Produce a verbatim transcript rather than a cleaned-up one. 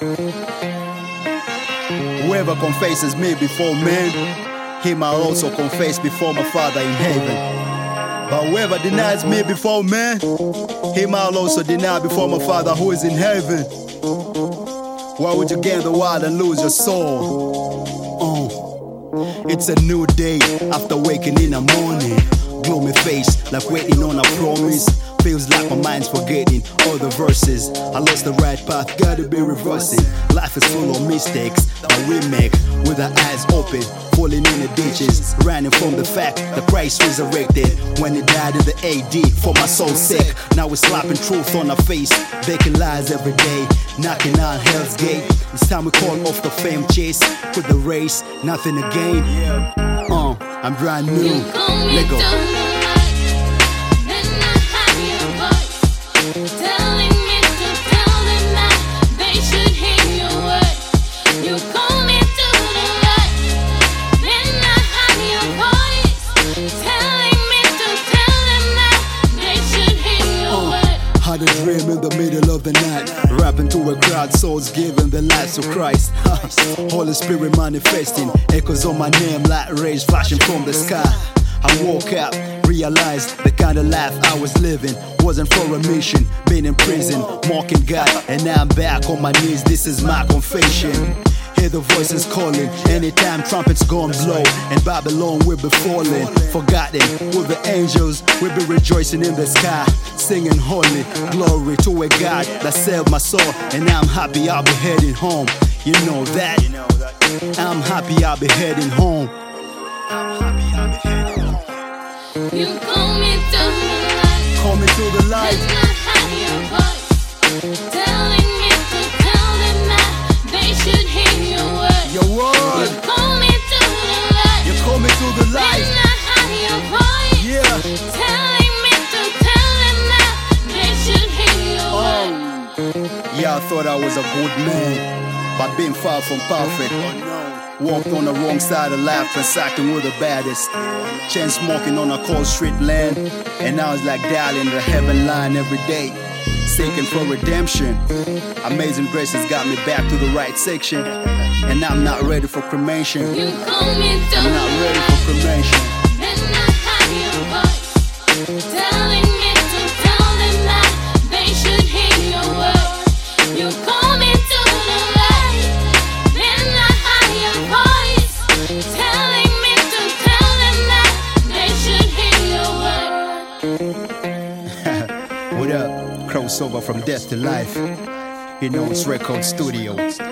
Whoever confesses me before men, he might also confess before my Father in heaven. But whoever denies me before men, he might also deny before my Father who is in heaven. Why would you gain the world and lose your soul? Uh, it's a new day after waking in the morning. Gloomy face like waiting on a promise. Feels like my mind's forgetting all the verses. I lost the right path, gotta be reversing. Life is full of mistakes that we make with our eyes open, falling in the ditches, running from the fact that Christ resurrected when he died in the A D for my soul's sake. Now we're slapping truth on our face, baking lies every day, knocking on hell's gate. It's time we call off the fame chase, quit the race, nothing to gain. Uh, I'm brand new. Let go. Telling me to tell them that they should hear your word. You call me to the light, then I hide your voice. Telling me to tell them that they should hear your word. Had a dream in the middle of the night, rapping to a crowd, souls giving their lives to Christ. Holy Spirit manifesting, echoes on my name like rays flashing from the sky. I woke up, realized the kind of life I was living wasn't for a mission. Been in prison, mocking God, and now I'm back on my knees. This is my confession. Hear the voices calling, anytime trumpets gonna blow, and Babylon will be falling. Forgotten with the angels, we'll be rejoicing in the sky, singing holy glory to a God that saved my soul. And now I'm happy I'll be heading home. You know that. I'm happy I'll be heading home. I'm happy I'll be heading home. You call me to the light, Call me to the light. and I have your voice, telling me to tell them that they should hear your word. Your word. You call me to the light, You call me to the light. and I have your voice, Yeah. telling me to tell them that they should hear your word. Yeah, I thought I was a good man, but being far from perfect. Walked on the wrong side of life, transacting with the baddest. Chain smoking on a cold street land, and I was like dialing the heaven line every day, seeking for redemption. Amazing grace has got me back to the right section, and I'm not ready for cremation. You call me to I'm the not ready light, for cremation. and I have your voice, telling me to tell them that they should hear your word. You call me to the light, then I have your voice, telling me to tell them that they should hear your word. What up? Crossover from death to life. You know it's Record Studios.